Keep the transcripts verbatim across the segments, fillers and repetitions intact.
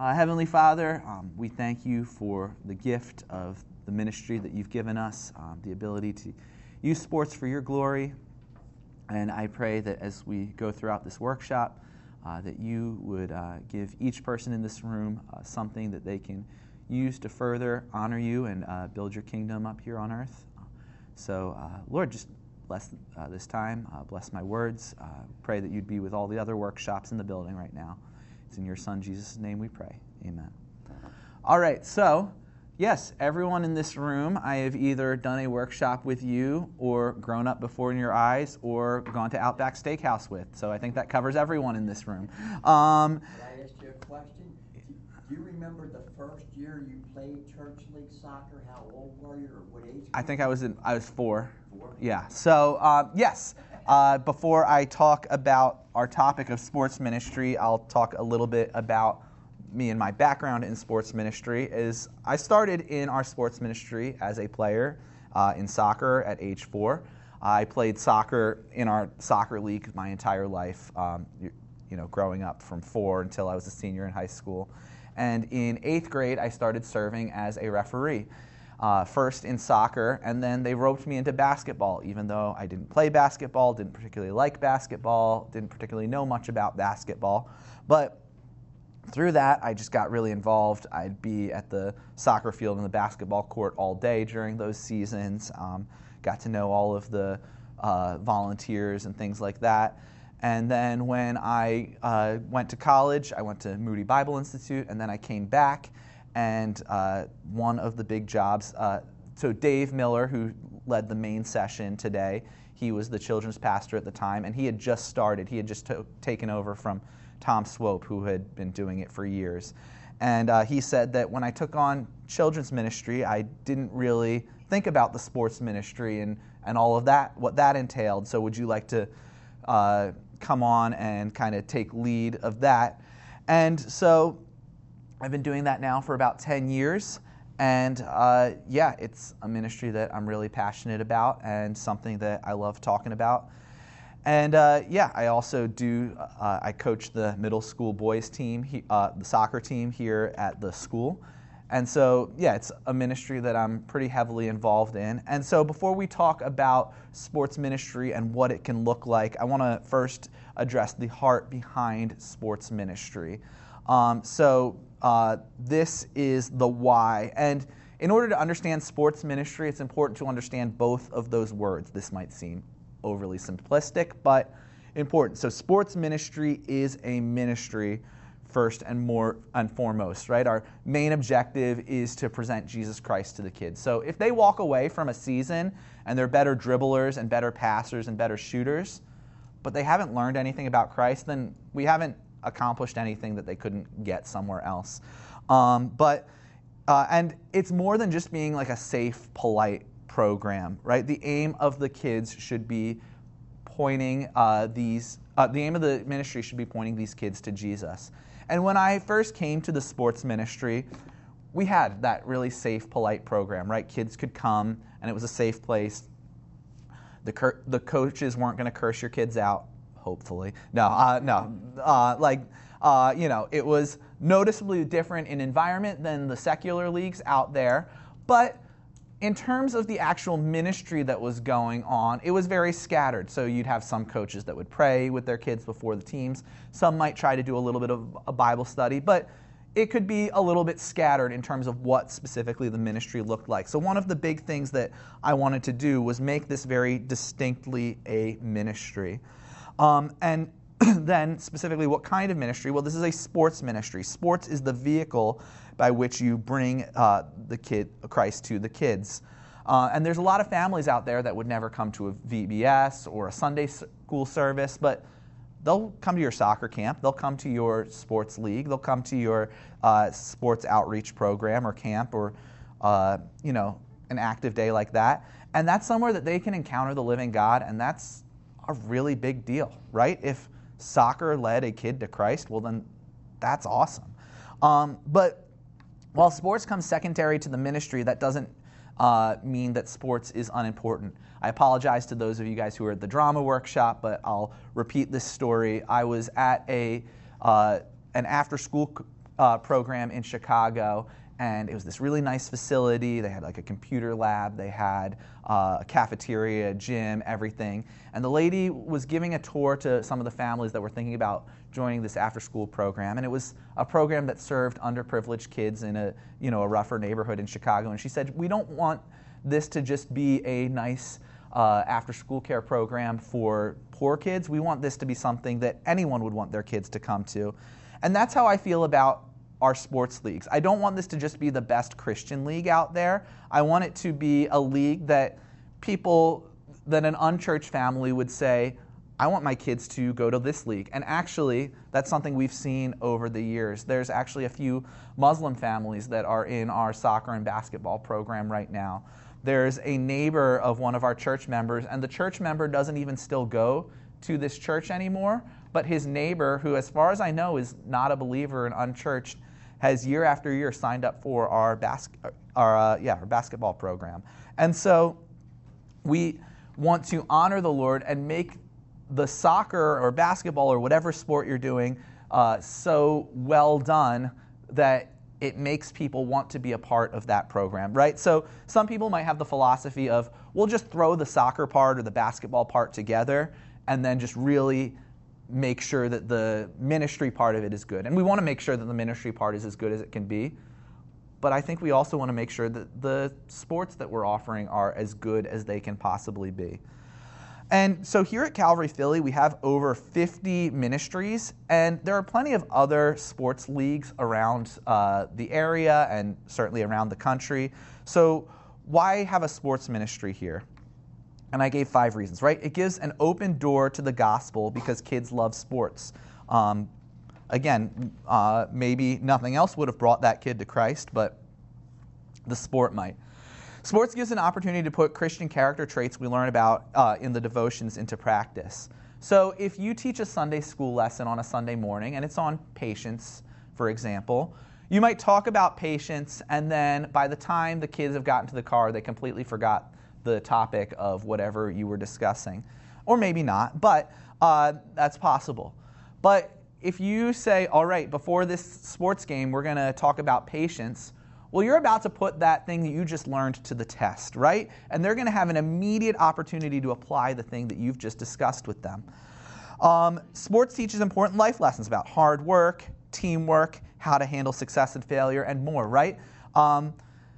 Uh, Heavenly Father, um, we thank you for the gift of the ministry that you've given us, um, the ability to use sports for your glory. And I pray that as we go throughout this workshop, uh, that you would uh, give each person in this room uh, something that they can use to further honor you and uh, build your kingdom up here on earth. So, uh, Lord, just bless uh, this time, uh, bless my words. Uh, pray that you'd be with all the other workshops in the building right now. It's in your Son, Jesus' name we pray. Amen. All right, so, yes, everyone in this room, I have either done a workshop with you or grown up before in your eyes or gone to Outback Steakhouse with. So I think that covers everyone in this room. Um, Can I ask you a question? Do you remember the first year you played church league soccer? How old were you, or what age? I think I was in, I was four. Four? Yeah. So uh, yes. Uh, before I talk about our topic of sports ministry, I'll talk a little bit about me and my background in sports ministry. Is I started in our sports ministry as a player uh, in soccer at age four. I played soccer in our soccer league my entire life. Um, you, you know, growing up from four until I was a senior in high school. And in eighth grade, I started serving as a referee. Uh, first in soccer, and then they roped me into basketball, even though I didn't play basketball, didn't particularly like basketball, didn't particularly know much about basketball. But through that, I just got really involved. I'd be at the soccer field and the basketball court all day during those seasons, um, got to know all of the uh, volunteers and things like that. And then when I uh, went to college, I went to Moody Bible Institute, and then I came back. And uh, one of the big jobs, uh, so Dave Miller, who led the main session today, he was the children's pastor at the time, and he had just started. He had just to- taken over from Tom Swope, who had been doing it for years. And uh, he said that when I took on children's ministry, I didn't really think about the sports ministry and, and all of that, what that entailed. So would you like to uh, come on and kind of take lead of that? And so I've been doing that now for about ten years, and uh, yeah, it's a ministry that I'm really passionate about and something that I love talking about. And uh, yeah, I also do, uh, I coach the middle school boys team, he, uh, the soccer team here at the school. And so yeah, it's a ministry that I'm pretty heavily involved in. And so before we talk about sports ministry and what it can look like, I want to first address the heart behind sports ministry. Um, so Uh, this is the why. And in order to understand sports ministry, it's important to understand both of those words. This might seem overly simplistic, but important. So sports ministry is a ministry first and more and foremost, right? Our main objective is to present Jesus Christ to the kids. So if they walk away from a season and they're better dribblers and better passers and better shooters, but they haven't learned anything about Christ, then we haven't accomplished anything that they couldn't get somewhere else. Um, but uh, and it's more than just being like a safe, polite program, right? The aim of the kids should be pointing uh, these. Uh, the aim of the ministry should be pointing these kids to Jesus. And when I first came to the sports ministry, we had that really safe, polite program, right? Kids could come, and it was a safe place. The cur- the coaches weren't going to curse your kids out. Hopefully. No, uh, no. Uh, like, uh, you know, it was noticeably different in environment than the secular leagues out there. But in terms of the actual ministry that was going on, it was very scattered. So you'd have some coaches that would pray with their kids before the teams. Some might try to do a little bit of a Bible study. But it could be a little bit scattered in terms of what specifically the ministry looked like. So one of the big things that I wanted to do was make this very distinctly a ministry. Um, and then specifically what kind of ministry? Well, this is a sports ministry. Sports is the vehicle by which you bring uh, the kid Christ to the kids. Uh, and there's a lot of families out there that would never come to a V B S or a Sunday school service, but they'll come to your soccer camp. They'll come to your sports league. They'll come to your uh, sports outreach program or camp or, uh, you know, an active day like that. And that's somewhere that they can encounter the living God, and that's a really big deal, right? If soccer led a kid to Christ, well then that's awesome. Um, but while sports comes secondary to the ministry, that doesn't uh, mean that sports is unimportant. I apologize to those of you guys who were at the drama workshop, but I'll repeat this story. I was at a uh, an after-school uh, program in Chicago, and it was this really nice facility. They had like a computer lab, they had uh, a cafeteria, a gym, everything. And the lady was giving a tour to some of the families that were thinking about joining this after-school program, and it was a program that served underprivileged kids in a you know a rougher neighborhood in Chicago. And she said, we don't want this to just be a nice uh, after-school care program for poor kids. We want this to be something that anyone would want their kids to come to. And that's how I feel about our sports leagues. I don't want this to just be the best Christian league out there. I want it to be a league that people, that an unchurched family would say, I want my kids to go to this league. And actually, that's something we've seen over the years. There's actually a few Muslim families that are in our soccer and basketball program right now. There's a neighbor of one of our church members, and the church member doesn't even still go to this church anymore, but his neighbor, who as far as I know is not a believer and unchurched, has year after year signed up for our, bas- our, uh, yeah, our basketball program. And so we want to honor the Lord and make the soccer or basketball or whatever sport you're doing uh, so well done that it makes people want to be a part of that program, right? So some people might have the philosophy of, we'll just throw the soccer part or the basketball part together and then just really make sure that the ministry part of it is good. And we want to make sure that the ministry part is as good as it can be. But I think we also want to make sure that the sports that we're offering are as good as they can possibly be. And so here at Calvary Philly, we have over fifty ministries, and there are plenty of other sports leagues around uh, the area and certainly around the country. So why have a sports ministry here? And I gave five reasons, right? It gives an open door to the gospel because kids love sports. Um, again, uh, maybe nothing else would have brought that kid to Christ, but the sport might. Sports gives an opportunity to put Christian character traits we learn about uh, in the devotions into practice. So if you teach a Sunday school lesson on a Sunday morning, and it's on patience, for example, you might talk about patience, and then by the time the kids have gotten to the car, they completely forgot the topic of whatever you were discussing. Or maybe not, but uh, that's possible. But if you say, all right, before this sports game, we're going to talk about patience, well, you're about to put that thing that you just learned to the test, right? And they're going to have an immediate opportunity to apply the thing that you've just discussed with them. Um, sports teaches important life lessons about hard work, teamwork, how to handle success and failure, and more, right? Um,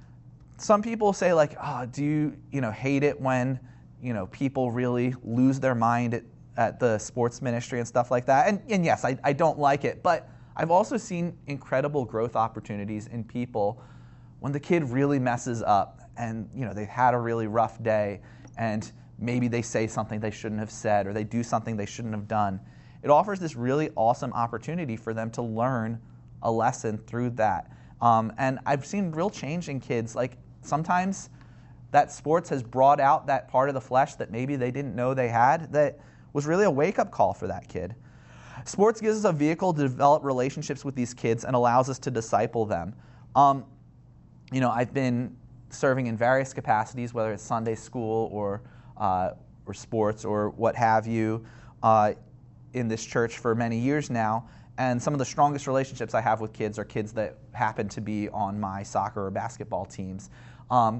some people say, like, oh, do you, you know, hate it when, you know, people really lose their mind at, at the sports ministry and stuff like that? And, and yes, I, I don't like it, but I've also seen incredible growth opportunities in people when the kid really messes up and, you know, they've had a really rough day and maybe they say something they shouldn't have said or they do something they shouldn't have done. It offers this really awesome opportunity for them to learn a lesson through that. Um, and I've seen real change in kids. Like sometimes that sports has brought out that part of the flesh that maybe they didn't know they had that was really a wake-up call for that kid. Sports gives us a vehicle to develop relationships with these kids and allows us to disciple them. Um, You know, I've been serving in various capacities, whether it's Sunday school or uh, or sports or what have you, uh, in this church for many years now. And some of the strongest relationships I have with kids are kids that happen to be on my soccer or basketball teams. Um,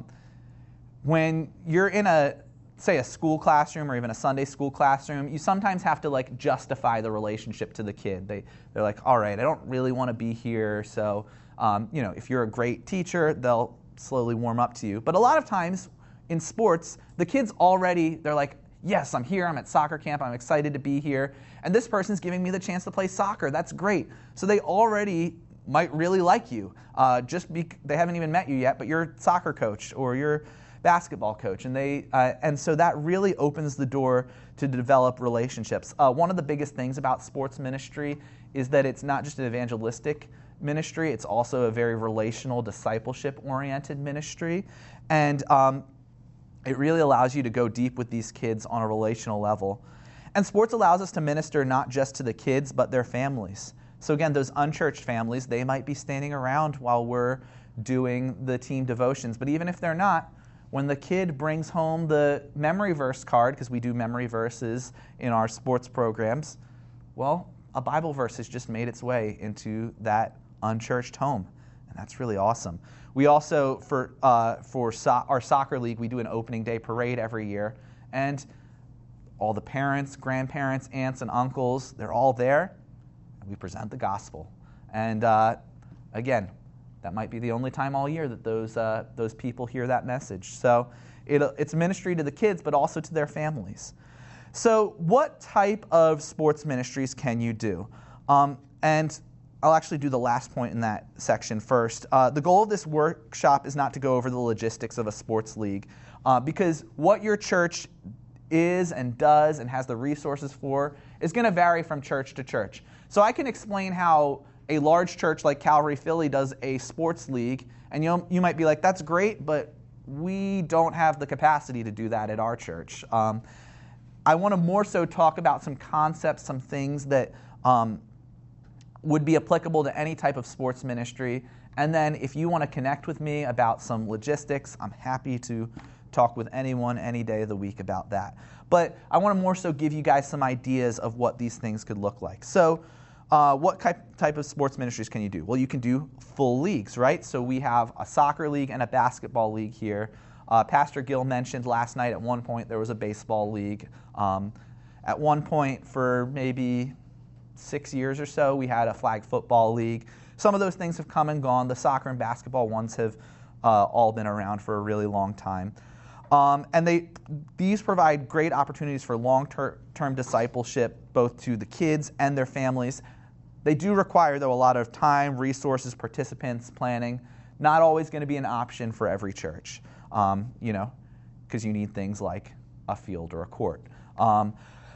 when you're in a, say, a school classroom or even a Sunday school classroom, you sometimes have to like justify the relationship to the kid. They they're like, all right, I don't really want to be here, so. Um, you know, if you're a great teacher, they'll slowly warm up to you. But a lot of times in sports, the kids already, they're like, yes, I'm here, I'm at soccer camp, I'm excited to be here, and this person's giving me the chance to play soccer, that's great. So they already might really like you. Uh, just be, they haven't even met you yet, but you're a soccer coach or you're a basketball coach. And, they, uh, and so that really opens the door to develop relationships. Uh, one of the biggest things about sports ministry is that it's not just an evangelistic ministry, it's also a very relational, discipleship-oriented ministry. And um, it really allows you to go deep with these kids on a relational level. And sports allows us to minister not just to the kids, but their families. So again, those unchurched families, they might be standing around while we're doing the team devotions. But even if they're not, when the kid brings home the memory verse card, because we do memory verses in our sports programs, well, a Bible verse has just made its way into that unchurched home, and that's really awesome. We also, for uh, for so- our soccer league, we do an opening day parade every year, and all the parents, grandparents, aunts, and uncles, they're all there, and we present the gospel. And uh, again, that might be the only time all year that those uh, those people hear that message. So it, it's ministry to the kids, but also to their families. So what type of sports ministries can you do? Um, and I'll actually do the last point in that section first. Uh, the goal of this workshop is not to go over the logistics of a sports league, uh, because what your church is and does and has the resources for is going to vary from church to church. So I can explain how a large church like Calvary Philly does a sports league, and you know, you might be like, that's great, but we don't have the capacity to do that at our church. Um, I want to more so talk about some concepts, some things that um, would be applicable to any type of sports ministry. And then if you want to connect with me about some logistics, I'm happy to talk with anyone any day of the week about that. But I want to more so give you guys some ideas of what these things could look like. So uh, what type of sports ministries can you do? Well, you can do full leagues, right? So we have a soccer league and a basketball league here. Uh, Pastor Gill mentioned last night at one point there was a baseball league. Um, at one point for maybe six years or so, we had a flag football league. Some of those things have come and gone. The soccer and basketball ones have uh, all been around for a really long time. Um, and they these provide great opportunities for long-term discipleship, both to the kids and their families. They do require, though, a lot of time, resources, participants, planning. Not always going to be an option for every church, um, you know, because you need things like a field or a court. Um,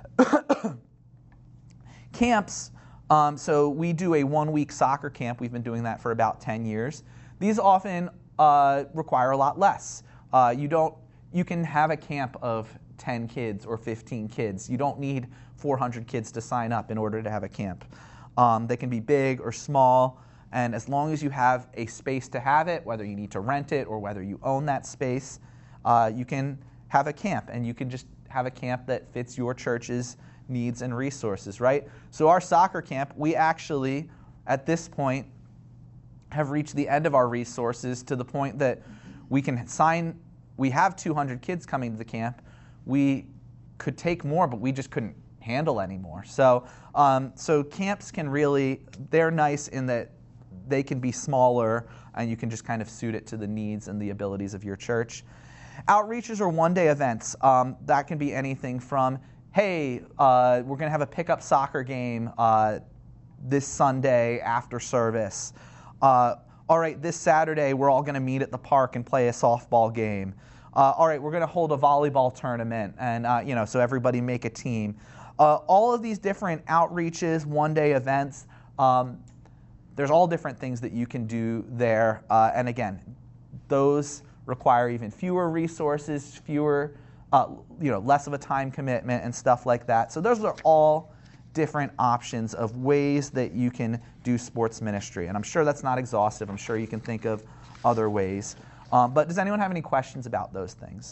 camps, um, so we do a one-week soccer camp. We've been doing that for about ten years. These often uh, require a lot less. Uh, you don't. You can have a camp of ten kids or fifteen kids. You don't need four hundred kids to sign up in order to have a camp. Um, they can be big or small, and as long as you have a space to have it, whether you need to rent it or whether you own that space, uh, you can have a camp, and you can just have a camp that fits your church's needs and resources, right? So our soccer camp, we actually, at this point, have reached the end of our resources to the point that we can sign. We have two hundred kids coming to the camp. We could take more, but we just couldn't handle anymore. So, um, so camps can really, they're nice in that they can be smaller and you can just kind of suit it to the needs and the abilities of your church. Outreaches or one-day events, um, that can be anything from, hey, uh, we're going to have a pickup soccer game uh, this Sunday after service. Uh, all right, this Saturday we're all going to meet at the park and play a softball game. Uh, all right, we're going to hold a volleyball tournament, and uh, you know, so everybody make a team. Uh, all of these different outreaches, one-day events, um, there's all different things that you can do there. Uh, and again, those require even fewer resources, fewer, uh, you know, less of a time commitment and stuff like that. So those are all different options of ways that you can do sports ministry. And I'm sure that's not exhaustive. I'm sure you can think of other ways. Um, but does anyone have any questions about those things?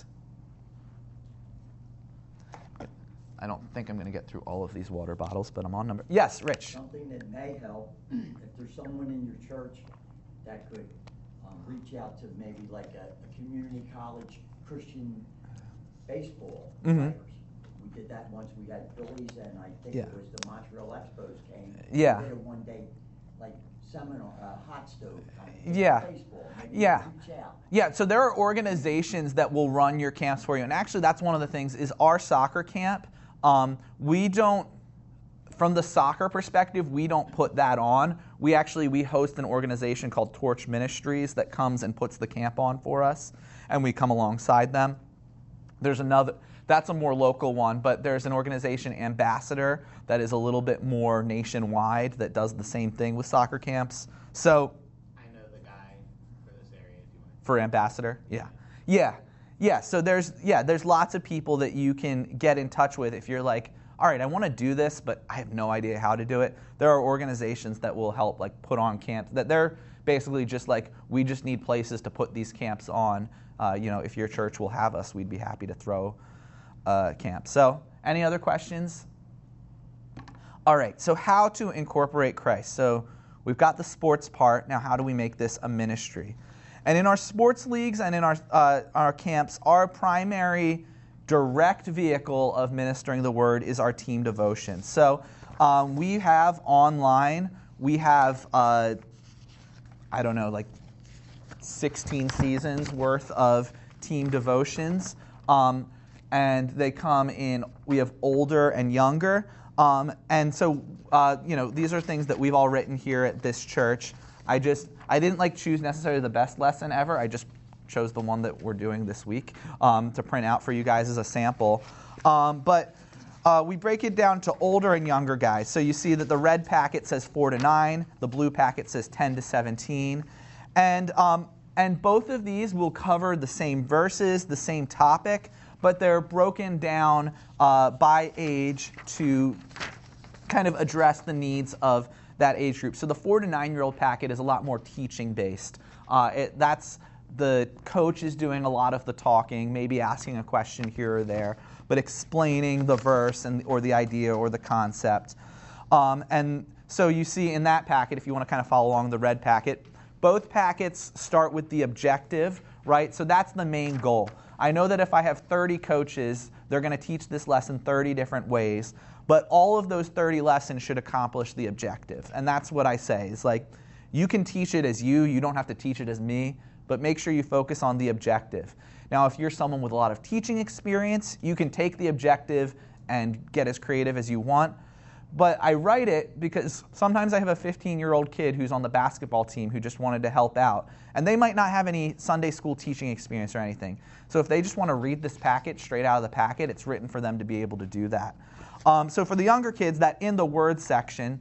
I don't think I'm going to get through all of these water bottles, but I'm on number. Yes, Rich. Something that may help, if there's someone in your church that could um, reach out to maybe like a, a community college Christian baseball Mm-hmm. players. We did that once. We had Phillies, and I think Yeah. it was the Montreal Expos came. Yeah. We did a one day like seminar, uh, hot stove kind of thing, Yeah. baseball. Maybe Yeah. reach out. Yeah, so there are organizations that will run your camps for you. And actually, that's one of the things is our soccer camp. Um, we don't, from the soccer perspective, we don't put that on. We actually, we host an organization called Torch Ministries that comes and puts the camp on for us, and we come alongside them. There's another, that's a more local one, but there's an organization, Ambassador, that is a little bit more nationwide that does the same thing with soccer camps. So, I know the guy for this area. If you want. for Ambassador, yeah, yeah, yeah. So there's yeah, there's lots of people that you can get in touch with if you're like, all right, I want to do this, but I have no idea how to do it. There are organizations that will help, like put on camps. That they're basically just like, we just need places to put these camps on. Uh, you know, if your church will have us, we'd be happy to throw a camp. So, any other questions? All right. So, how to incorporate Christ? So, We've got the sports part. Now, how do we make this a ministry? And in our sports leagues and in our, uh, our camps, our primary direct vehicle of ministering the word is our team devotion. So um, we have online, we have, uh, I don't know, like sixteen seasons worth of team devotions. Um, and they come in, we have older and younger. Um, and so, uh, you know, these are things that we've all written here at this church. I just, I didn't like choose necessarily the best lesson ever. I just chose the one that we're doing this week um, to print out for you guys as a sample. Um, but uh, we break it down to older and younger guys. So you see that the red packet says four to nine, the blue packet says ten to seventeen. And, um, and both of these will cover the same verses, the same topic, but they're broken down uh, by age to kind of address the needs of that age group. So the four to nine-year-old packet is a lot more teaching-based. Uh, it, that's the coach is doing a lot of the talking, maybe asking a question here or there, but explaining the verse and or the idea or the concept. Um, and so you see in that packet, if you want to kind of follow along the red packet, both packets start with the objective, right? So that's the main goal. I know that if I have thirty coaches, they're going to teach this lesson thirty different ways, but all of those thirty lessons should accomplish the objective. And that's what I say. It's like, you can teach it as you, you don't have to teach it as me, but make sure you focus on the objective. Now, if you're someone with a lot of teaching experience, you can take the objective and get as creative as you want. But I write it because sometimes I have a fifteen-year-old kid who's on the basketball team who just wanted to help out. And they might not have any Sunday school teaching experience or anything. So if they just want to read this packet straight out of the packet, it's written for them to be able to do that. Um, so for the younger kids, that in the Word section,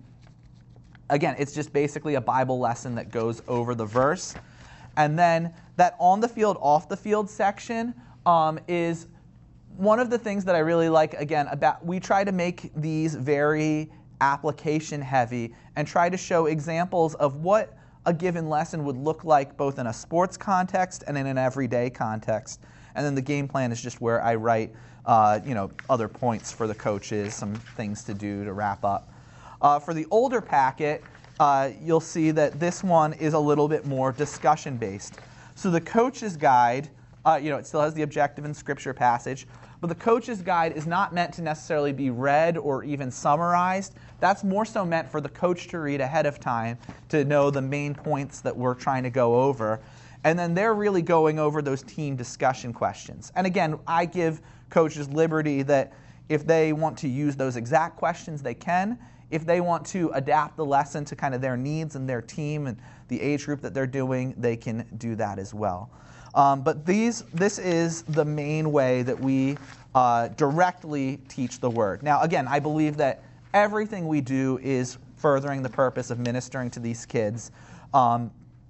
again, it's just basically a Bible lesson that goes over the verse. And then that on the field, off the field section um, is one of the things that I really like, again, about we try to make these very application heavy and try to show examples of what a given lesson would look like both in a sports context and in an everyday context. And then the game plan is just where I write uh, you know, other points for the coaches, some things to do to wrap up. Uh, for the older packet, uh, you'll see that this one is a little bit more discussion-based. So the coach's guide, uh, you know, it still has the objective and scripture passage, but the coach's guide is not meant to necessarily be read or even summarized. That's more so meant for the coach to read ahead of time to know the main points that we're trying to go over. And then they're really going over those team discussion questions. And again, I give coaches liberty that if they want to use those exact questions, they can. If they want to adapt the lesson to kind of their needs and their team and the age group that they're doing, they can do that as well. Um, but these, this is the main way that we uh, directly teach the Word. Now, again, I believe that everything we do is furthering the purpose of ministering to these kids. Um,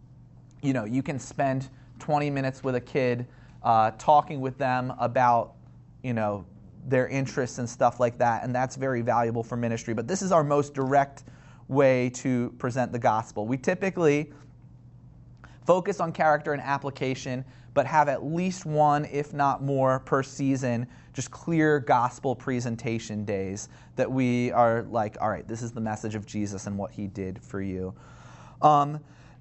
you know, you can spend twenty minutes with a kid uh, talking with them about, you know, their interests and stuff like that, and that's very valuable for ministry. But this is our most direct way to present the gospel. We typically focus on character and application, but have at least one, if not more, per season, just clear gospel presentation days that we are like, all right, this is the message of Jesus and what he did for you. Um,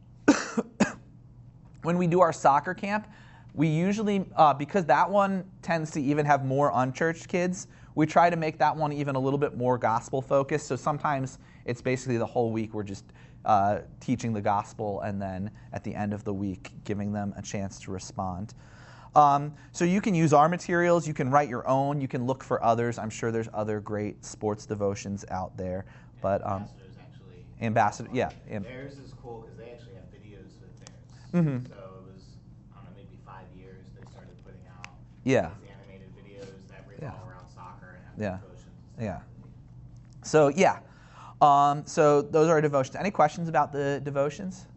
when we do our soccer camp, we usually, uh, because that one tends to even have more unchurched kids, we try to make that one even a little bit more gospel focused. So sometimes it's basically the whole week we're just uh, teaching the gospel and then at the end of the week giving them a chance to respond. Um, so you can use our materials, you can write your own, you can look for others. I'm sure there's other great sports devotions out there. Yeah, but um, Ambassadors actually. Ambassador, yeah. Am- Theirs is cool because they actually have videos with theirs. Mhm. So it was, I don't know, maybe five years they started putting out Yeah. these animated videos that Yeah. revolve around soccer and have Yeah. devotions. Yeah. So, yeah. Um, so those are our devotions. Any questions about the devotions?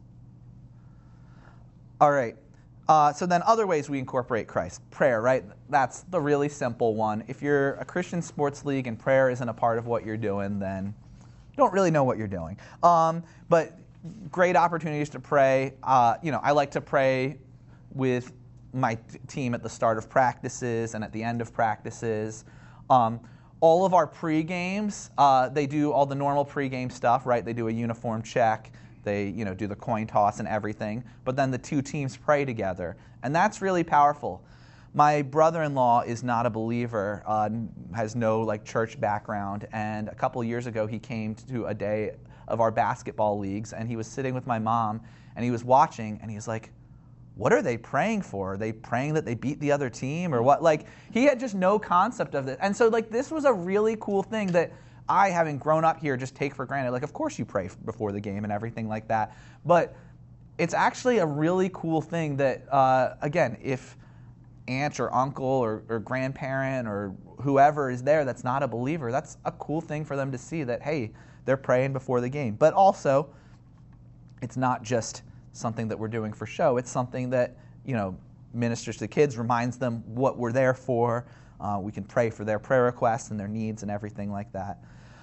All right. Uh, so then other ways we incorporate Christ. Prayer, right? That's the really simple one. If you're a Christian sports league and prayer isn't a part of what you're doing, then you don't really know what you're doing. Um, but great opportunities to pray. Uh, you know, I like to pray with my t- team at the start of practices and at the end of practices. Um, all of our pre-games, uh, they do all the normal pre-game stuff, right? They do a uniform check. They, you know, do the coin toss and everything, but then the two teams pray together, and that's really powerful. My brother-in-law is not a believer, uh, has no like church background, and a couple years ago he came to a day of our basketball leagues, and he was sitting with my mom, and he was watching, and he was like, what are they praying for? Are they praying that they beat the other team or what? Like, he had just no concept of this. And so, like, this was a really cool thing that I, having grown up here, just take for granted. Like, of course you pray before the game and everything like that. But it's actually a really cool thing that, uh, again, if aunt or uncle or, or grandparent or whoever is there that's not a believer, that's a cool thing for them to see that, hey, they're praying before the game. But also, it's not just something that we're doing for show. It's something that, you know, ministers to kids, reminds them what we're there for. Uh, we can pray for their prayer requests and their needs and everything like that.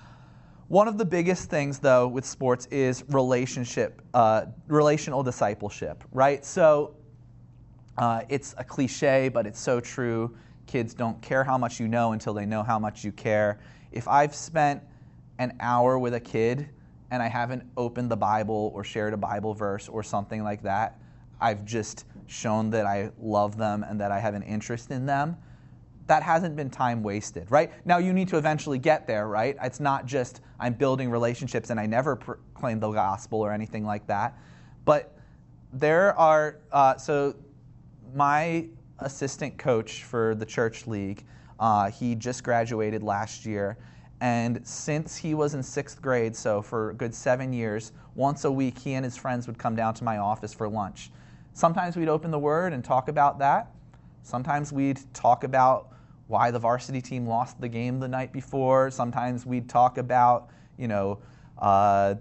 One of the biggest things, though, with sports is relationship, uh, relational discipleship, right? So uh, it's a cliche, but it's so true. Kids don't care how much you know until they know how much you care. If I've spent an hour with a kid and I haven't opened the Bible or shared a Bible verse or something like that, I've just shown that I love them and that I have an interest in them. That hasn't been time wasted, right? Now, you need to eventually get there, right? It's not just I'm building relationships and I never proclaim the gospel or anything like that. But there are, uh, so my assistant coach for the church league, uh, he just graduated last year. And since he was in sixth grade, so for a good seven years, once a week he and his friends would come down to my office for lunch. Sometimes we'd open the Word and talk about that. Sometimes we'd talk about why the varsity team lost the game the night before. Sometimes we'd talk about, you know, uh,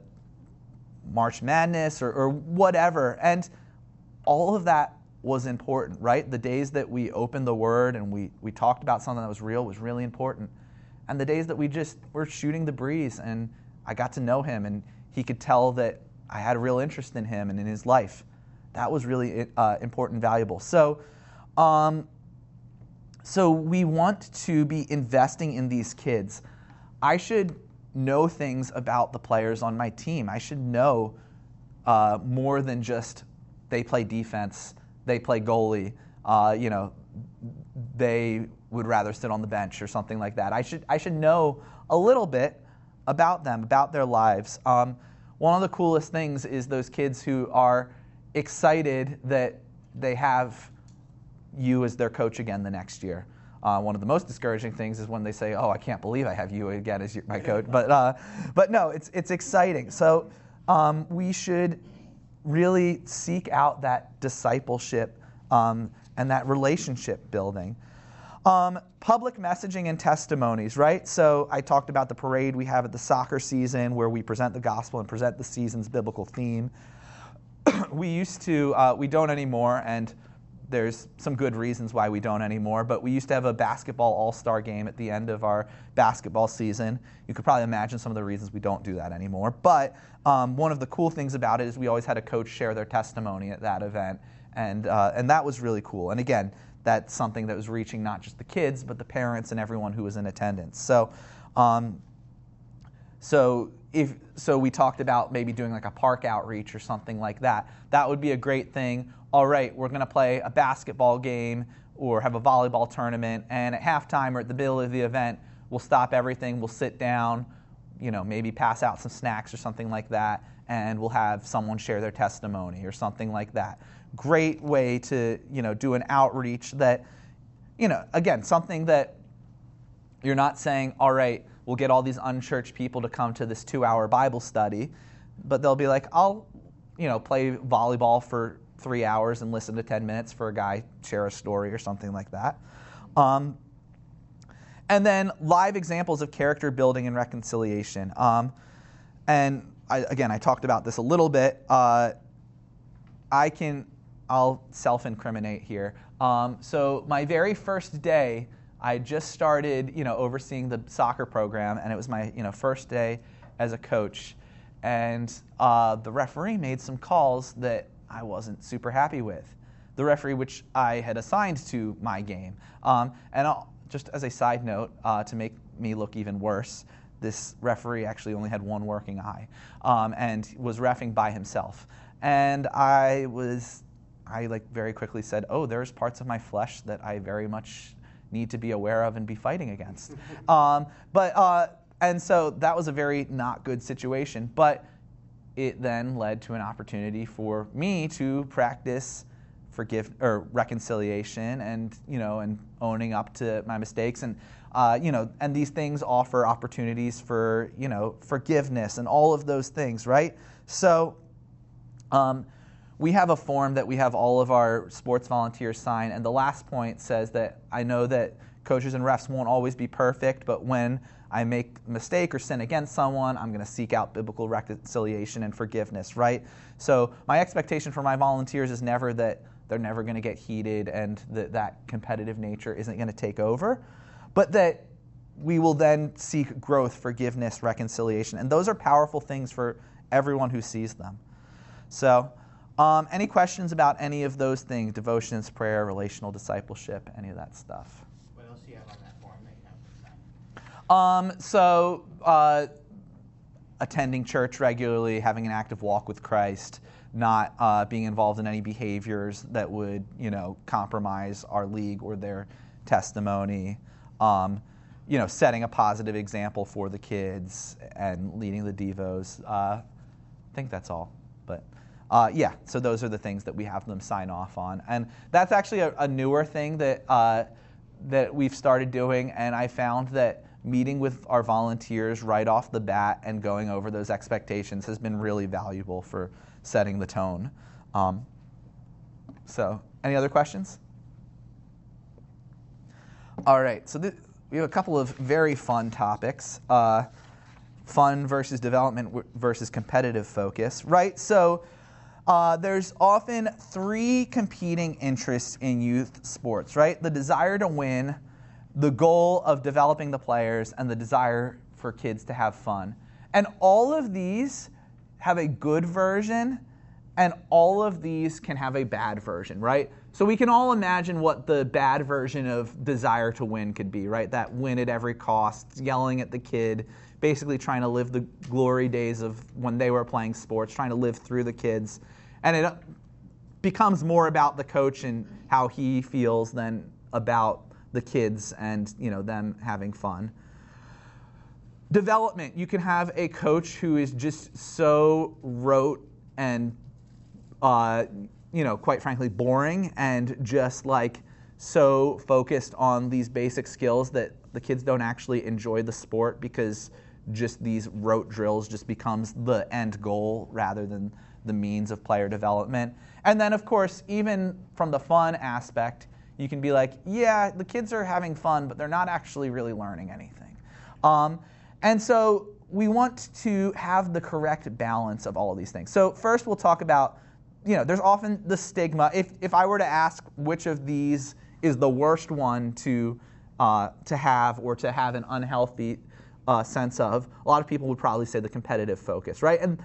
March Madness or, or whatever. And all of that was important, right? The days that we opened the Word and we, we talked about something that was real was really important. And the days that we just were shooting the breeze and I got to know him and he could tell that I had a real interest in him and in his life, that was really uh, important and valuable. So, um, so we want to be investing in these kids. I should know things about the players on my team. I should know uh, more than just they play defense, they play goalie, uh, you know, they would rather sit on the bench or something like that. I should I should know a little bit about them, about their lives. Um, one of the coolest things is those kids who are excited that they have you as their coach again the next year. Uh, one of the most discouraging things is when they say, "Oh, I can't believe I have you again as your, my coach." But uh, but no, it's it's exciting. So um, we should really seek out that discipleship um, and that relationship building. Um, public messaging and testimonies, right? So I talked about the parade we have at the soccer season where we present the gospel and present the season's biblical theme. we used to, uh, we don't anymore, and there's some good reasons why we don't anymore, but we used to have a basketball all-star game at the end of our basketball season. You could probably imagine some of the reasons we don't do that anymore. But um, one of the cool things about it is we always had a coach share their testimony at that event, and uh, and that was really cool. And again, that's something that was reaching not just the kids, but the parents and everyone who was in attendance. So, um, so if so, we talked about maybe doing like a park outreach or something like that. That would be a great thing. All right, we're going to play a basketball game or have a volleyball tournament, and at halftime or at the middle of the event, we'll stop everything. We'll sit down, you know, maybe pass out some snacks or something like that, and we'll have someone share their testimony or something like that. Great way to, you know, do an outreach that, you know, again, something that you're not saying, all right, we'll get all these unchurched people to come to this two-hour Bible study, but they'll be like, I'll, you know, play volleyball for three hours and listen to ten minutes for a guy share a story or something like that. Um, and then live examples of character building and reconciliation. Um, and I, again, I talked about this a little bit. Uh, I can... I'll self-incriminate here. Um, so my very first day, I just started, you know, overseeing the soccer program, and it was my, you know, first day as a coach. And uh, the referee made some calls that I wasn't super happy with. The referee, which I had assigned to my game. Um, and I'll, just as a side note, uh, to make me look even worse, this referee actually only had one working eye, um, and was reffing by himself. And I was, I like very quickly said, oh, there's parts of my flesh that I very much need to be aware of and be fighting against. um, but uh, and so that was a very not good situation. But it then led to an opportunity for me to practice forgive or reconciliation, and you know, and owning up to my mistakes, and uh, you know, and these things offer opportunities for you know forgiveness and all of those things, right? So, um, we have a form that we have all of our sports volunteers sign, and the last point says that I know that coaches and refs won't always be perfect, but when I make a mistake or sin against someone, I'm going to seek out biblical reconciliation and forgiveness, right? So my expectation for my volunteers is never that they're never going to get heated and that that competitive nature isn't going to take over, but that we will then seek growth, forgiveness, reconciliation. And those are powerful things for everyone who sees them. So um, any questions about any of those things, devotions, prayer, relational discipleship, any of that stuff? What else do you have on that form that you have to sign? Um, so uh, attending church regularly, having an active walk with Christ, not uh, being involved in any behaviors that would, you know, compromise our league or their testimony, um, you know, setting a positive example for the kids and leading the devos. Uh, I think that's all. But uh, yeah, so those are the things that we have them sign off on, and that's actually a, a newer thing that uh, that we've started doing. And I found that meeting with our volunteers right off the bat and going over those expectations has been really valuable for setting the tone. Um, so, any other questions? All right, so th- we have a couple of very fun topics. Uh, fun versus development w- versus competitive focus, right? So uh, there's often three competing interests in youth sports, right? The desire to win, the goal of developing the players, and the desire for kids to have fun. And all of these have a good version, and all of these can have a bad version, right? So we can all imagine what the bad version of desire to win could be, right? That win at every cost, yelling at the kid, basically trying to live the glory days of when they were playing sports, trying to live through the kids. And it becomes more about the coach and how he feels than about the kids and, you know, them having fun. Development, you can have a coach who is just so rote and, uh, you know, quite frankly, boring and just like so focused on these basic skills that the kids don't actually enjoy the sport because just these rote drills just becomes the end goal rather than the means of player development. And then, of course, even from the fun aspect, you can be like, yeah, the kids are having fun, but they're not actually really learning anything. Um, and so we want to have the correct balance of all of these things. So first we'll talk about, you know, there's often the stigma. If if I were to ask which of these is the worst one to uh, to have or to have an unhealthy uh, sense of, a lot of people would probably say the competitive focus, right? And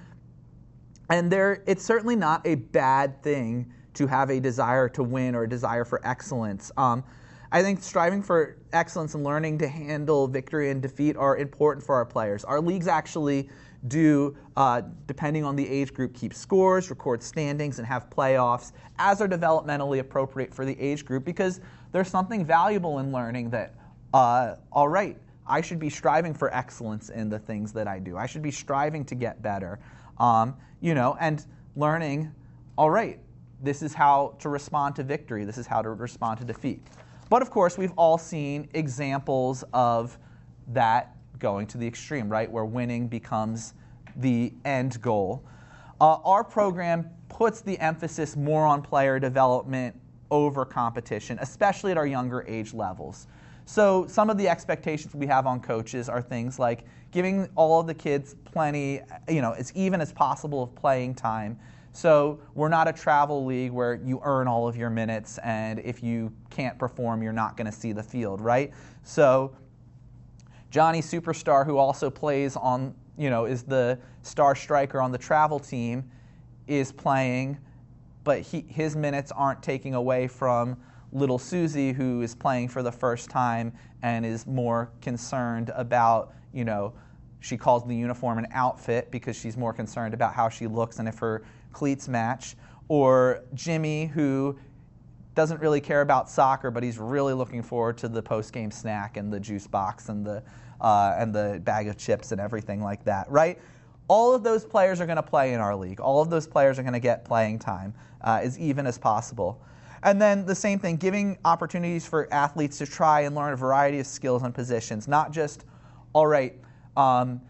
and there, it's certainly not a bad thing to have a desire to win or a desire for excellence. Um, I think striving for excellence and learning to handle victory and defeat are important for our players. Our leagues actually do, uh, depending on the age group, keep scores, record standings, and have playoffs as are developmentally appropriate for the age group, because there's something valuable in learning that, uh, all right, I should be striving for excellence in the things that I do. I should be striving to get better, um, you know, and learning, all right, this is how to respond to victory. This is how to respond to defeat. But of course, we've all seen examples of that going to the extreme, right, where winning becomes the end goal. Uh, our program puts the emphasis more on player development over competition, especially at our younger age levels. So some of the expectations we have on coaches are things like giving all of the kids plenty, you know, as even as possible of playing time. So we're not a travel league where you earn all of your minutes, and if you can't perform, you're not going to see the field, right? So Johnny Superstar, who also plays on, you know, is the star striker on the travel team, is playing, but he, his minutes aren't taking away from little Susie, who is playing for the first time and is more concerned about, you know, she calls the uniform an outfit because she's more concerned about how she looks and if her cleats match. Or Jimmy, who doesn't really care about soccer, but he's really looking forward to the post-game snack and the juice box and the uh, and the bag of chips and everything like that, right? All of those players are going to play in our league. All of those players are going to get playing time uh, as even as possible. And then the same thing, giving opportunities for athletes to try and learn a variety of skills and positions, not just, all right, um,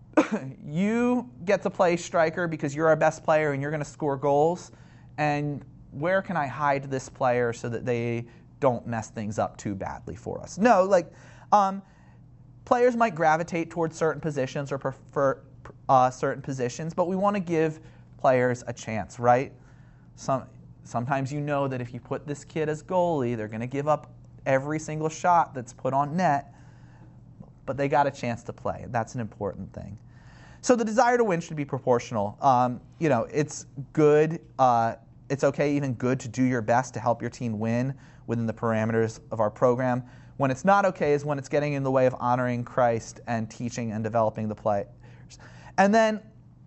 you get to play striker because you're our best player and you're going to score goals, and where can I hide this player so that they don't mess things up too badly for us? No, like um, players might gravitate towards certain positions or prefer uh, certain positions, but we want to give players a chance, right? Some, sometimes you know that if you put this kid as goalie, they're going to give up every single shot that's put on net, but they got a chance to play. That's an important thing. So the desire to win should be proportional. Um, you know, it's good. Uh, it's okay, even good, to do your best to help your team win within the parameters of our program. When it's not okay is when it's getting in the way of honoring Christ and teaching and developing the players. And then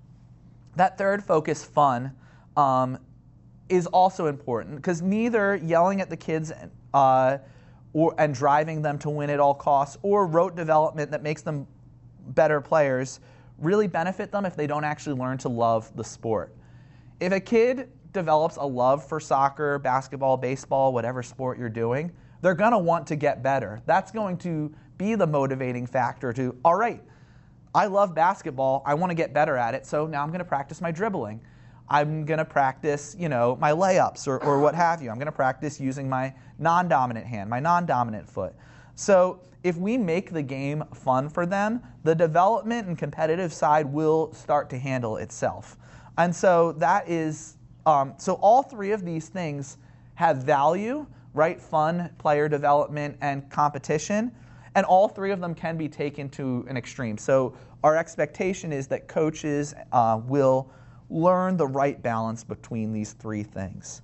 that third focus, fun, um, is also important because neither yelling at the kids uh, or, and driving them to win at all costs or rote development that makes them better players really benefit them if they don't actually learn to love the sport. If a kid develops a love for soccer, basketball, baseball, whatever sport you're doing, they're going to want to get better. That's going to be the motivating factor to, all right, I love basketball, I want to get better at it, so now I'm going to practice my dribbling. I'm going to practice, you know, my layups or, or what have you. I'm going to practice using my non-dominant hand, my non-dominant foot. So if we make the game fun for them, the development and competitive side will start to handle itself. And so that is, um, so all three of these things have value, right? Fun, player development, and competition. And all three of them can be taken to an extreme. So our expectation is that coaches uh, will learn the right balance between these three things.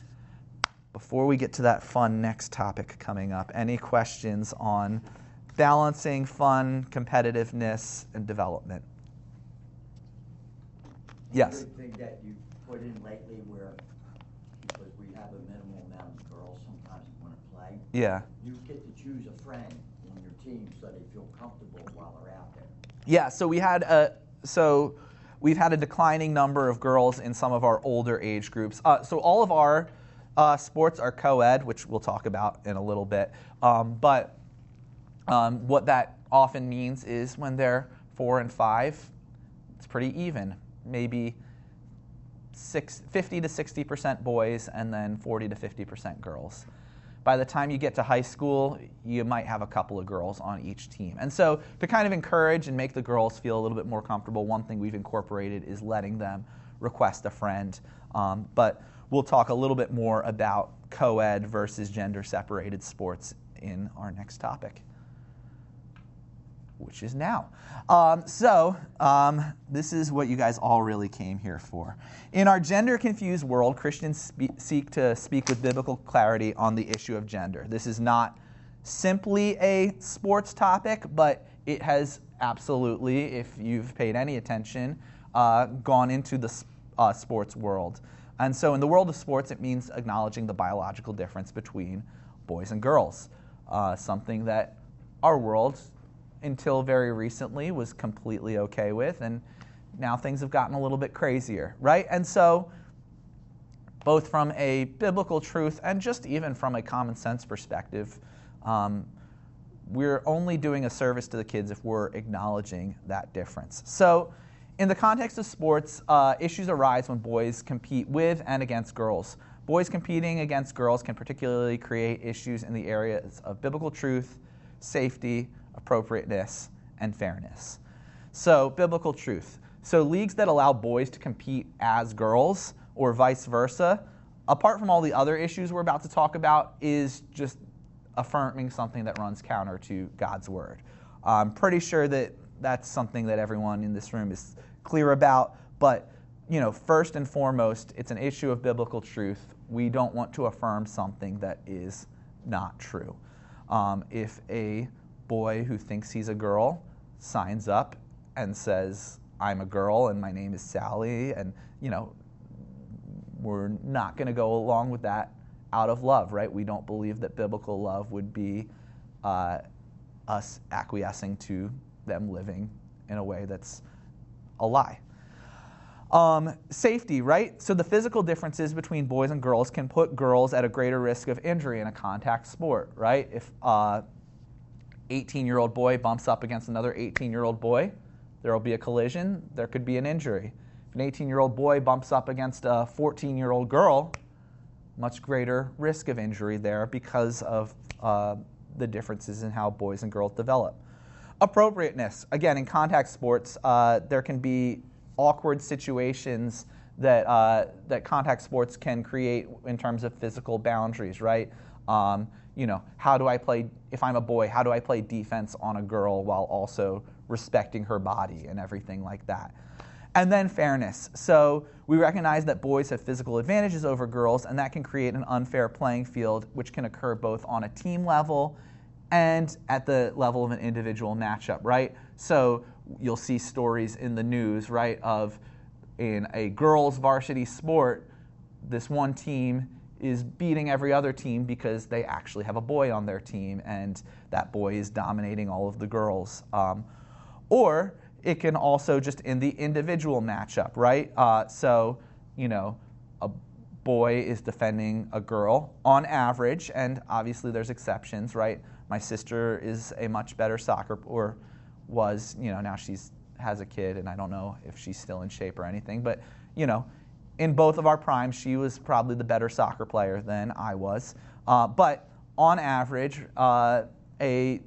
Before we get to that fun next topic coming up, any questions on balancing fun, competitiveness, and development? Yes? Good thing that you put in lately where, because we have a minimal amount of girls sometimes want to play, Yeah. you get to choose a friend on your team so they feel comfortable while they're out there. Yeah, so we had a, so we've had a declining number of girls in some of our older age groups. Uh, so all of our uh, sports are co-ed, which we'll talk about in a little bit. Um, but um, what that often means is when they're four and five, it's pretty even. Maybe six, fifty to sixty percent boys and then forty to fifty percent girls. By the time you get to high school, you might have a couple of girls on each team. And so to kind of encourage and make the girls feel a little bit more comfortable, one thing we've incorporated is letting them request a friend. Um, but we'll talk a little bit more about co-ed versus gender-separated sports in our next topic, which is now. Um, so um, this is what you guys all really came here for. In our gender-confused world, Christians spe- seek to speak with biblical clarity on the issue of gender. This is not simply a sports topic, but it has absolutely, if you've paid any attention, uh, gone into the uh, sports world. And so in the world of sports, it means acknowledging the biological difference between boys and girls, uh, something that our world, until very recently, was completely okay with, and now things have gotten a little bit crazier, right? And so both from a biblical truth and just even from a common sense perspective, um, we're only doing a service to the kids if we're acknowledging that difference. So in the context of sports, uh, issues arise when boys compete with and against girls. Boys competing against girls can particularly create issues in the areas of biblical truth, safety, appropriateness, and fairness. So, biblical truth. So, leagues that allow boys to compete as girls or vice versa, apart from all the other issues we're about to talk about, is just affirming something that runs counter to God's word. I'm pretty sure that that's something that everyone in this room is clear about, but you know, first and foremost, it's an issue of biblical truth. We don't want to affirm something that is not true. Um, if a boy who thinks he's a girl signs up and says, I'm a girl and my name is Sally, and, you know, we're not going to go along with that out of love, right? We don't believe that biblical love would be uh, us acquiescing to them living in a way that's a lie. Um, safety, right? So the physical differences between boys and girls can put girls at a greater risk of injury in a contact sport, right? If a eighteen-year-old boy bumps up against another eighteen-year-old boy, there will be a collision, there could be an injury. If an eighteen-year-old boy bumps up against a fourteen-year-old girl, much greater risk of injury there because of uh, the differences in how boys and girls develop. Appropriateness. Again, in contact sports, uh, there can be awkward situations that uh, that contact sports can create in terms of physical boundaries, right? Um, you know, how do I play, if I'm a boy, how do I play defense on a girl while also respecting her body and everything like that? And then fairness. So we recognize that boys have physical advantages over girls, and that can create an unfair playing field, which can occur both on a team level and at the level of an individual matchup, right? So you'll see stories in the news, right, of in a girls' varsity sport, this one team is beating every other team because they actually have a boy on their team, and that boy is dominating all of the girls. Um, or it can also just in the individual matchup, right? Uh, so, you know, a boy is defending a girl on average, and obviously there's exceptions, right? My sister is a much better soccer, or was, you know, now she's has a kid, and I don't know if she's still in shape or anything, but, you know, in both of our primes, she was probably the better soccer player than I was. Uh, but on average, uh, a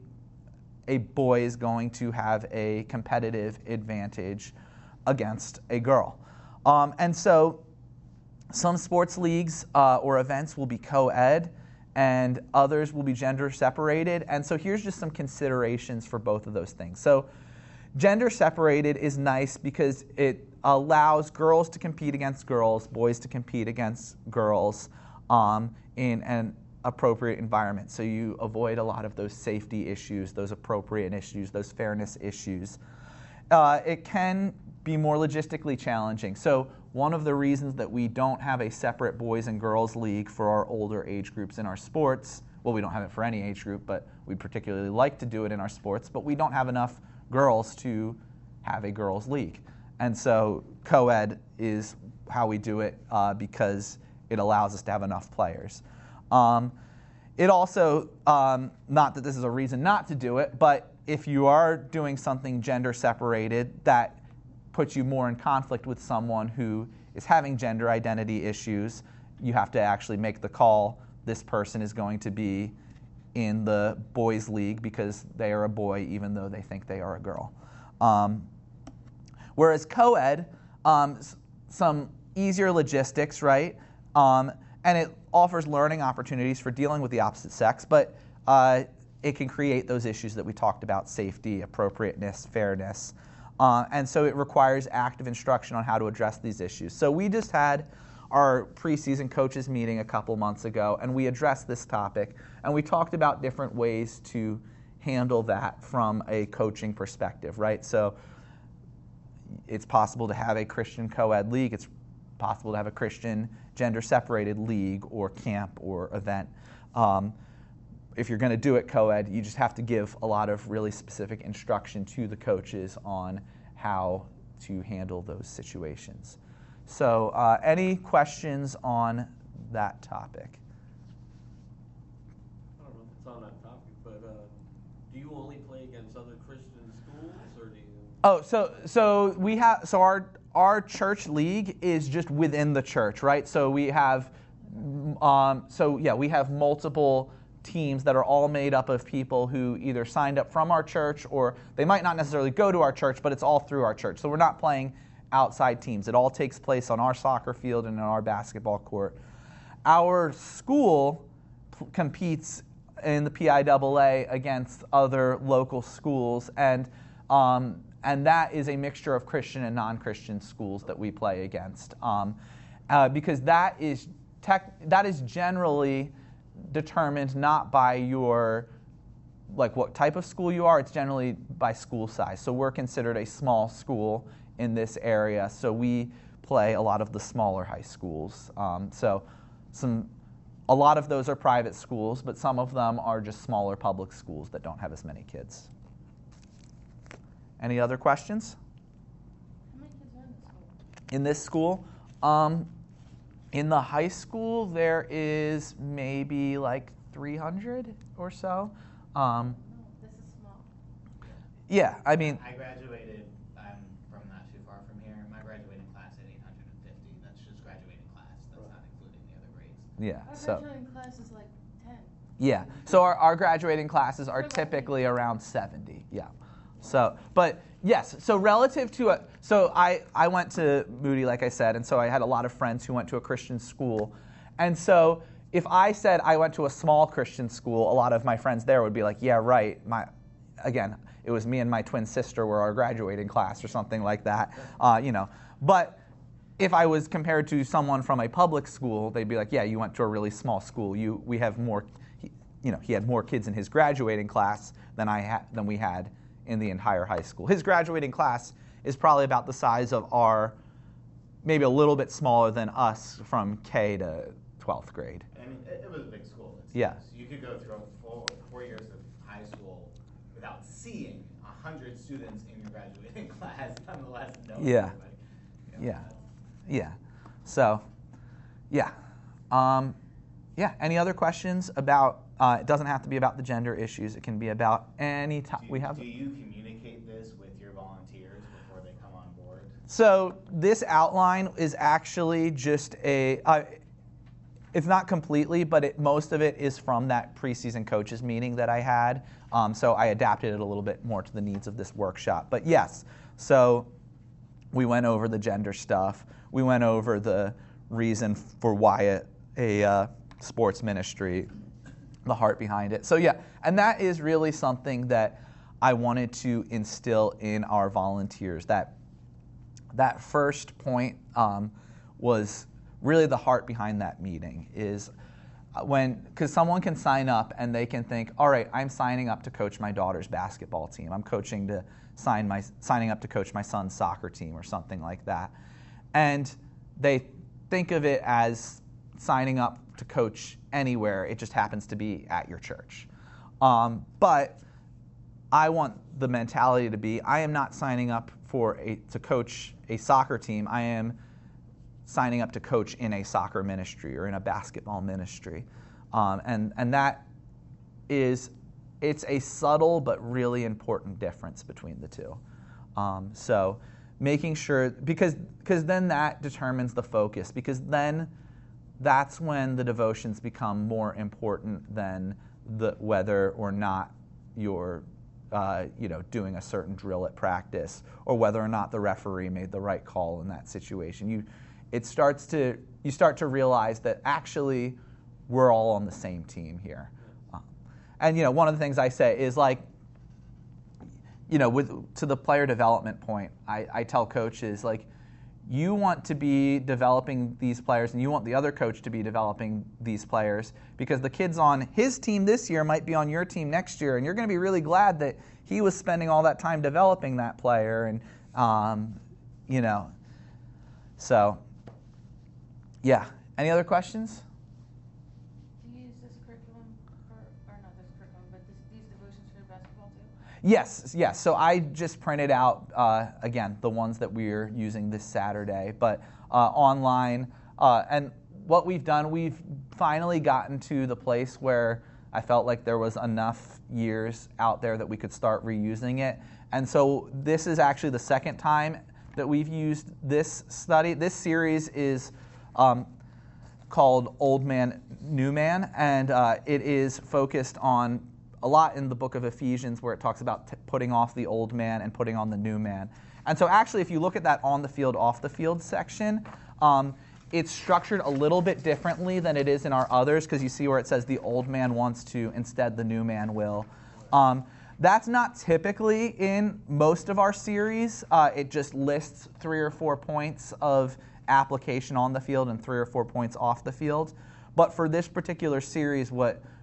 a boy is going to have a competitive advantage against a girl. Um, and so some sports leagues uh, or events will be co-ed, and others will be gender separated. And so here's just some considerations for both of those things. So gender separated is nice because it allows girls to compete against girls, boys to compete against girls um, in an appropriate environment. So you avoid a lot of those safety issues, those appropriate issues, those fairness issues. Uh, it can be more logistically challenging. So one of the reasons that we don't have a separate boys and girls league for our older age groups in our sports, well, we don't have it for any age group, but we particularly like to do it in our sports, but we don't have enough girls to have a girls league. And so co-ed is how we do it uh, because it allows us to have enough players. Um, it also, um, not that this is a reason not to do it, but if you are doing something gender separated, that puts you more in conflict with someone who is having gender identity issues. You have to actually make the call, this person is going to be in the boys' league because they are a boy even though they think they are a girl. Um, whereas co-ed, um, some easier logistics, right? Um, and it offers learning opportunities for dealing with the opposite sex, but uh, it can create those issues that we talked about, safety, appropriateness, fairness. Uh, and so it requires active instruction on how to address these issues. So we just had our preseason coaches meeting a couple months ago, and we addressed this topic, and we talked about different ways to handle that from a coaching perspective, right? So it's possible to have a Christian co-ed league. It's possible to have a Christian gender-separated league or camp or event. Um, if you're going to do it co-ed, you just have to give a lot of really specific instruction to the coaches on how to handle those situations. So uh, any questions on that topic? I don't know if it's on that topic, but uh, do you only play against other Christian schools, or do you? Oh, so so we have so our our church league is just within the church, right? So we have um, so yeah, we have multiple teams that are all made up of people who either signed up from our church or they might not necessarily go to our church, but it's all through our church. So we're not playing outside teams. It all takes place on our soccer field and in our basketball court. Our school p- competes in the P I A A against other local schools, and um, and that is a mixture of Christian and non-Christian schools that we play against, um, uh, because that is tech, that is generally determined not by your like what type of school you are, it's generally by school size. So we're considered a small school in this area. So we play a lot of the smaller high schools. Um, so some, a lot of those are private schools, but some of them are just smaller public schools that don't have as many kids. Any other questions? How many kids are in the school? In this school? Um, in the high school, there is maybe like three hundred or so. Um, No, this is small. yeah, I mean, I graduated, I'm from not too far from here. My graduating class at eight hundred fifty. That's just graduating class. That's not including the other grades. yeah. Our So graduating class is like ten. yeah, so our, our graduating classes are typically around seventy. Yeah. So, but yes, so relative to a, so I, I went to Moody, like I said, and so I had a lot of friends who went to a Christian school. And so if I said I went to a small Christian school, a lot of my friends there would be like, yeah, right. My, again, it was me and my twin sister were our graduating class or something like that, uh, you know. But if I was compared to someone from a public school, they'd be like, yeah, you went to a really small school. You, we have more, he, you know, he had more kids in his graduating class than I had, than we had in the entire high school. His graduating class is probably about the size of our, maybe a little bit smaller than us from K to twelfth grade. I mean, it, it was a big school. It's, Yeah. You could go through four, four years of high school without seeing a hundred students in your graduating class, nonetheless knowing Yeah. everybody. You know, Yeah. that's- Yeah. So, yeah. Um, yeah. Any other questions about, uh, it doesn't have to be about the gender issues. It can be about any time. Do, We have. do you communicate this with your volunteers before they come on board? So this outline is actually just a, uh, it's not completely, but it, most of it is from that preseason coaches meeting that I had. Um, so I adapted it a little bit more to the needs of this workshop. But yes, so we went over the gender stuff. We went over the reason for why a, a uh, sports ministry, the heart behind it. So yeah, and that is really something that I wanted to instill in our volunteers. That that first point um, was really the heart behind that meeting is when, because someone can sign up and they can think, all right, I'm signing up to coach my daughter's basketball team. I'm coaching to sign my signing up to coach my son's soccer team or something like that. And they think of it as signing up to coach anywhere. It just happens to be at your church. Um, but I want the mentality to be, I am not signing up for a to coach a soccer team. I am signing up to coach in a soccer ministry or in a basketball ministry. Um, and, and that is, it's a subtle but really important difference between the two. Um, so making sure, because because then that determines the focus, because then that's when the devotions become more important than the whether or not you're uh, you know, doing a certain drill at practice, or whether or not the referee made the right call in that situation. You, it starts to you start to realize that actually we're all on the same team here. Um, and you know, one of the things I say is like, you know, with to the player development point, I, I tell coaches, like, you want to be developing these players and you want the other coach to be developing these players, because the kids on his team this year might be on your team next year, and you're going to be really glad that he was spending all that time developing that player. And, um, you know, so, yeah. Any other questions? Do you use this curriculum for, or not this curriculum, but this, these devotions for basketball too? Yes, yes. So I just printed out, uh, again, the ones that we're using this Saturday, but uh, online. Uh, and what we've done, we've finally gotten to the place where I felt like there was enough years out there that we could start reusing it. And so this is actually the second time that we've used this study. This series is um, called Old Man, New Man, and uh, it is focused on a lot in the book of Ephesians, where it talks about t- putting off the old man and putting on the new man. And so actually, if you look at that on the field, off the field section, um, it's structured a little bit differently than it is in our others, because you see where it says the old man wants to, instead the new man will. Um, that's not typically in most of our series. Uh, it just lists three or four points of application on the field and three or four points off the field. But for this particular series, what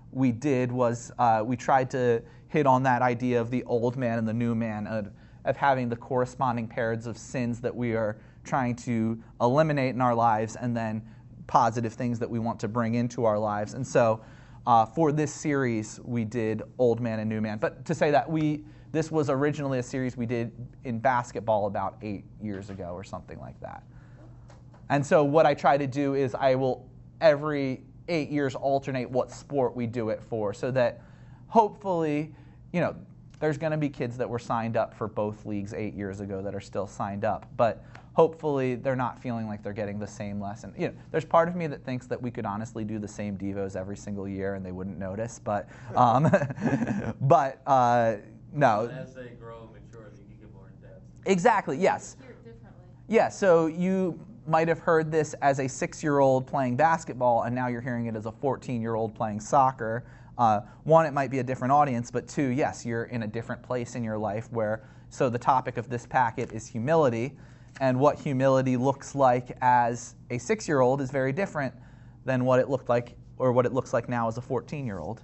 we did was uh, we tried to hit on that idea of the old man and the new man, of, of having the corresponding pairs of sins that we are trying to eliminate in our lives, and then positive things that we want to bring into our lives. And so uh, for this series, we did Old Man and New Man. But to say that, we this was originally a series we did in basketball about eight years ago or something like that. And so what I try to do is I will every eight years alternate what sport we do it for, so that hopefully, you know, there's going to be kids that were signed up for both leagues eight years ago that are still signed up. But hopefully they're not feeling like they're getting the same lesson. You know, there's part of me that thinks that we could honestly do the same devos every single year and they wouldn't notice. But, um, but uh, no. And as they grow and mature, they can get more in depth. Exactly. Yes. Hear it differently. Yeah. So you might have heard this as a six-year-old playing basketball, and now you're hearing it as a fourteen-year-old playing soccer. Uh, one, it might be a different audience, but two, yes, you're in a different place in your life where, so the topic of this packet is humility, and what humility looks like as a six-year-old is very different than what it looked like, or what it looks like now as a fourteen-year-old.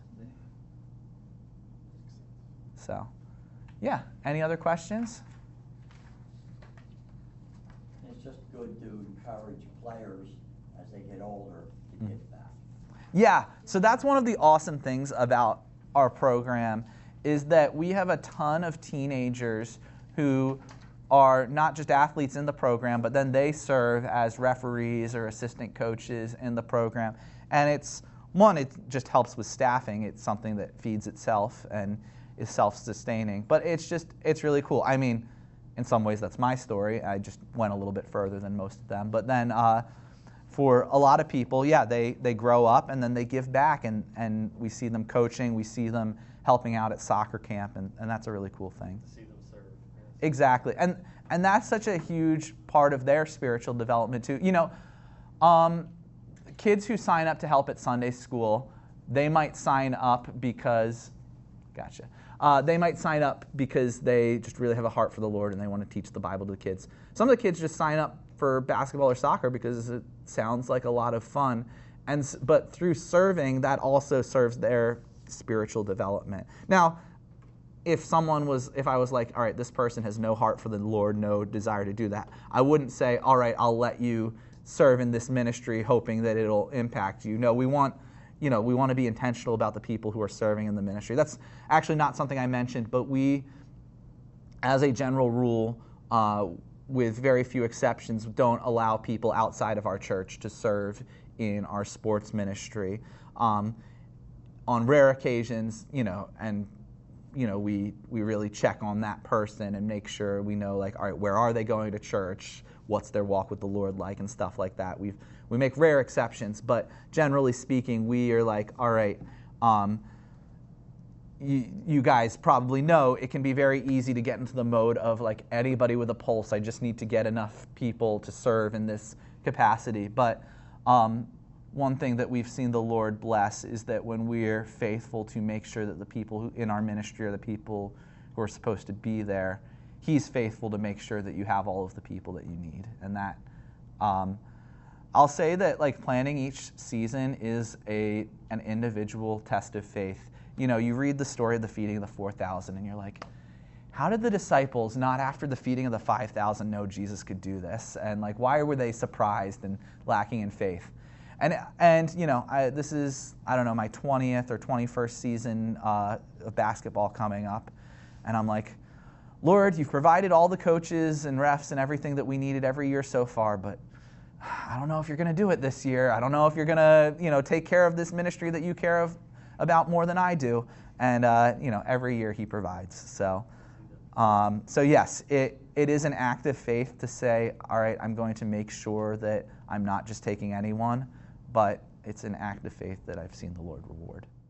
So, yeah, any other questions? It's just good to encourage players as they get older to get back. Yeah, so that's one of the awesome things about our program, is that we have a ton of teenagers who are not just athletes in the program, but then they serve as referees or assistant coaches in the program. And it's, one, it just helps with staffing. It's something that feeds itself and is self-sustaining. But it's just, it's really cool. I mean, in some ways that's my story. I just went a little bit further than most of them. But then uh, for a lot of people, yeah, they, they grow up and then they give back, and, and we see them coaching, we see them helping out at soccer camp, and, and that's a really cool thing. To see them serve. Yeah. Exactly. And and that's such a huge part of their spiritual development too. You know, um, kids who sign up to help at Sunday school, they might sign up because, gotcha, uh, they might sign up because they just really have a heart for the Lord and they want to teach the Bible to the kids. Some of the kids just sign up for basketball or soccer because it sounds like a lot of fun. And but through serving, that also serves their spiritual development. Now, if someone was, if I was like, all right, this person has no heart for the Lord, no desire to do that, I wouldn't say, all right, I'll let you serve in this ministry hoping that it'll impact you. No, we want, you know, we want to be intentional about the people who are serving in the ministry. That's actually not something I mentioned, but we, as a general rule, uh, with very few exceptions, don't allow people outside of our church to serve in our sports ministry. Um, on rare occasions, you know, and you know, we we really check on that person and make sure we know, like, all right, where are they going to church? What's their walk with the Lord like, and stuff like that. We we make rare exceptions, but generally speaking, we are like, all right, um, you, you guys probably know it can be very easy to get into the mode of like anybody with a pulse. I just need to get enough people to serve in this capacity. But um, one thing that we've seen the Lord bless is that when we're faithful to make sure that the people who in our ministry are the people who are supposed to be there, He's faithful to make sure that you have all of the people that you need. And that, um, I'll say that like planning each season is a an individual test of faith. You know, you read the story of the feeding of the four thousand and you're like, how did the disciples, not after the feeding of the five thousand, know Jesus could do this? And like, why were they surprised and lacking in faith? And, and you know, I, this is, I don't know, my twentieth or twenty-first season uh, of basketball coming up. And I'm like, Lord, you've provided all the coaches and refs and everything that we needed every year so far, but I don't know if you're going to do it this year. I don't know if you're going to, you know, take care of this ministry that you care of about more than I do. And, uh, you know, every year He provides. So, um, so yes, it, it is an act of faith to say, all right, I'm going to make sure that I'm not just taking anyone, but it's an act of faith that I've seen the Lord reward.